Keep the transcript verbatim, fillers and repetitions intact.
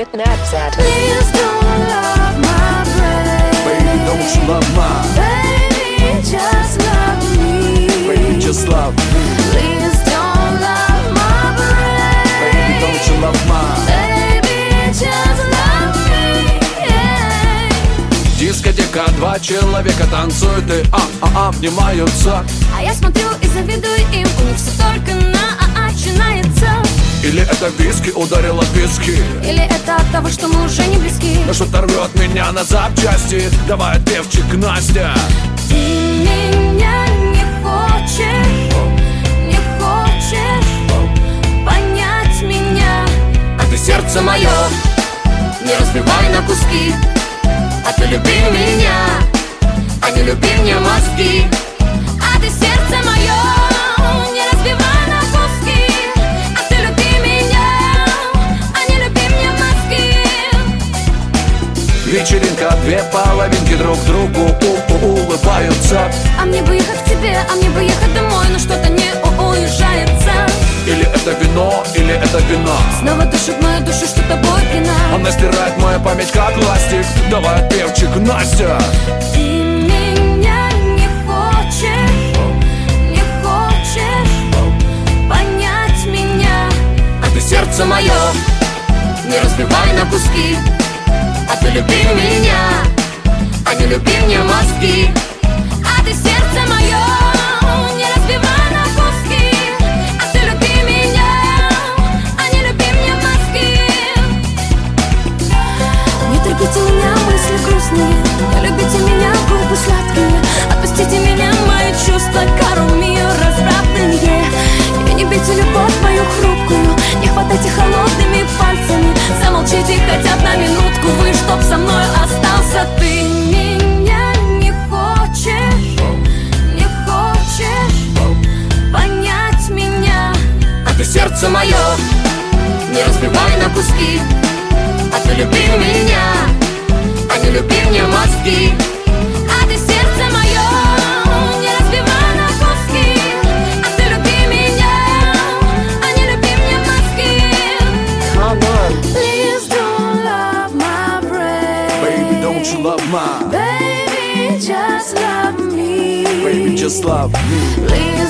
ответ на Snapchat. Please don't love my brain. Baby, don't you love mine? Baby, just love me. Baby, just love me. Please don't love my brain. Baby, don't you love mine? Baby, just love me. Yeah. Дискотека, два человека танцуют и а-а-а обнимаются. А я смотрю и завидую им, у них все только на а-а начинается. Или это виски ударило пески, Или это от того, что мы уже не близки. но что-то рвет меня на запчасти. Давай, певчик, Настя. Ты меня не хочешь, не хочешь понять меня. А ты сердце мое Не разбивай на куски, а ты люби меня, а не люби мне мозги. А ты сердце мое не разбивай на куски, а ты люби меня, а не люби мне мозги. Вечеринка, две половинки друг другу у-у улыбаются. А мне бы ехать к тебе, а мне бы ехать домой, но что-то не уезжается. Или это вино, или это вино. Снова душит мою душу, что тобой пьяна. Она стирает мою память как ластик. Давай, певчик, Настя. Ты меня не хочешь, не хочешь понять меня. А ты сердце мое Не разбивай на куски, а ты люби меня, а не люби мне мозги. А ты сердце мое не разбивай на куски, а ты люби меня, а не люби мне мозги. Не трогайте меня, мысли грустные, не любите меня, губы сладкие. Отпустите меня, мои чувства, кару мию развратные. И не бейте любовь мою хрупкую, не хватайте холодными пальцами. Замолчите хотя бы на минутку, вы чтоб со мной остался. Ты меня не хочешь, не хочешь понять меня. а ты сердце мое Не разбивай на куски, а ты люби меня, а не люби мне мозги. А ты сердце мое не разбивай на куски, а ты люби меня, а не люби мне мозги. Come on. Please don't love my brain. Baby, don't you love mine? Baby, just love me. Baby, just love me. Please